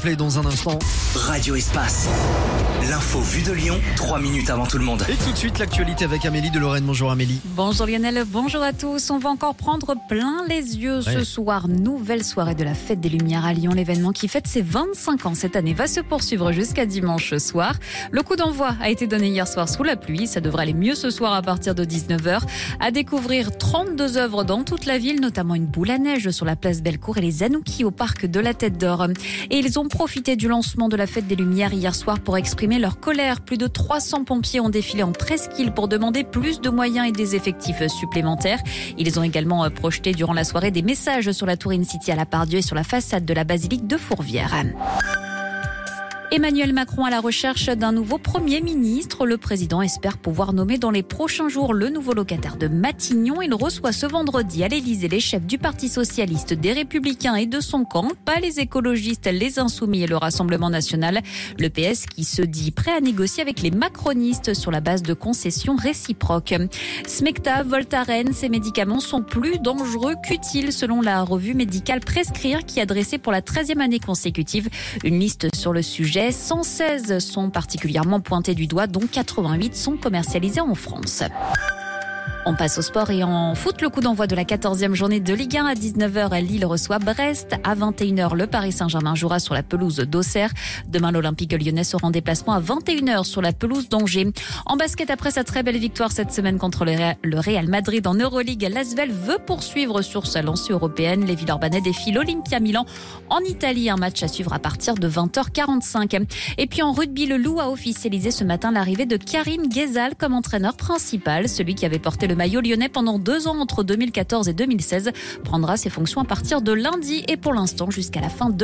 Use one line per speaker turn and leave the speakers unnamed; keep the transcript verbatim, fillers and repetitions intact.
replay dans un instant.
Radio Espace. L'info vue de Lyon, trois minutes avant tout le monde.
Et tout de suite, l'actualité avec Amélie de Lorraine. Bonjour Amélie.
Bonjour Lionel, bonjour à tous. On va encore prendre plein les yeux ce
Ouais.
soir. Nouvelle soirée de la Fête des Lumières à Lyon. L'événement qui fête ses vingt-cinq ans cette année va se poursuivre jusqu'à dimanche soir. Le coup d'envoi a été donné hier soir sous la pluie. Ça devrait aller mieux ce soir à partir de dix-neuf heures. À découvrir trente-deux œuvres dans toute la ville, notamment une boule à neige sur la place Bellecour et les Anouki au parc de la Tête d'Or. Et ils ont profité du lancement de la Fête des Lumières hier soir pour exprimer leur colère. Plus de trois cents pompiers ont défilé en presqu'île pour demander plus de moyens et des effectifs supplémentaires. Ils ont également projeté durant la soirée des messages sur la tour InCity à la Pardieu et sur la façade de la basilique de Fourvière. Emmanuel Macron à la recherche d'un nouveau Premier ministre. Le président espère pouvoir nommer dans les prochains jours le nouveau locataire de Matignon. Il reçoit ce vendredi à l'Élysée les chefs du Parti socialiste, des Républicains et de son camp. Pas les écologistes, les Insoumis et le Rassemblement national. Le P S qui se dit prêt à négocier avec les macronistes sur la base de concessions réciproques. Smecta, Voltaren, ces médicaments sont plus dangereux qu'utiles selon la revue médicale Prescrire qui a dressé pour la treizième année consécutive une liste sur le sujet. cent seize sont particulièrement pointés du doigt, dont quatre-vingt-huit sont commercialisés en France. On passe au sport et en foot, le coup d'envoi de la quatorzième journée de Ligue un à dix-neuf heures. Lille reçoit Brest. À vingt et une heures, le Paris Saint-Germain jouera sur la pelouse d'Auxerre. Demain, l'Olympique lyonnais sera en déplacement à vingt et une heures sur la pelouse d'Angers. En basket, après sa très belle victoire cette semaine contre le Real Madrid en Euroleague, l'Asvel veut poursuivre sur sa lancée européenne. Les Villeurbanais défient l'Olympia Milan en Italie. Un match à suivre à partir de vingt heures quarante-cinq. Et puis en rugby, le Loup a officialisé ce matin l'arrivée de Karim Ghezal comme entraîneur principal. Celui qui avait porté le maillot lyonnais pendant deux ans entre deux mille quatorze et deux mille seize prendra ses fonctions à partir de lundi et pour l'instant jusqu'à la fin de